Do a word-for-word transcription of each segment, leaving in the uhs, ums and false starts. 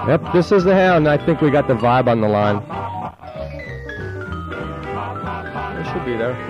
Yep, this is the Hound. I think we got the vibe on the line. It should be there.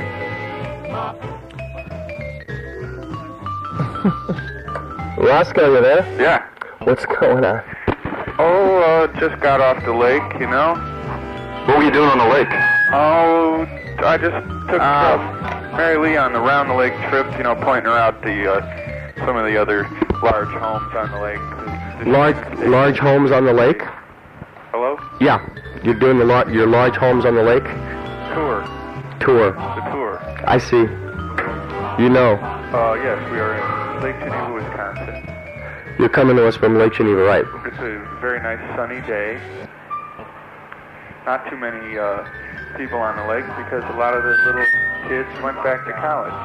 Roscoe, you there? Yeah. What's going on? Oh, uh, just got off the lake, you know. What were you doing on the lake? Oh, I just took uh, Mary Lee on the round the lake trip, you know, pointing her out the uh, some of the other large homes on the lake. Large, large homes on the lake? Hello? Yeah, you're doing the lar your large homes on the lake? Tour. Tour. The tour. I see. You know. Uh, yes, we are in Lake Geneva, Wisconsin. You're coming to us from Lake Geneva, right? It's a very nice sunny day. Not too many uh, people on the lake because a lot of the little kids went back to college.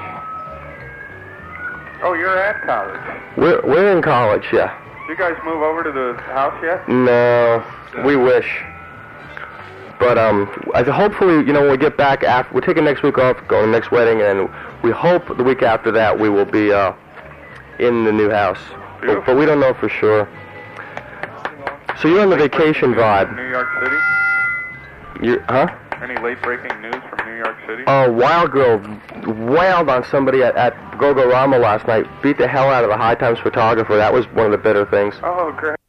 Oh, you're at college. We're, we're in college, yeah. Did you guys move over to the house yet? No, we wish. But um, I hopefully, you know, when we get back after, we're taking next week off, going to the next wedding, and we hope the week after that we will be uh, in the new house. But, but we don't know for sure. So you're on the vacation vibe. New York City? You, huh? Any late-breaking news from New York City? Oh, Wild Girl wailed on somebody at, at Gogo Rama last night. Beat the hell out of the High Times photographer. That was one of the better things. Oh, great.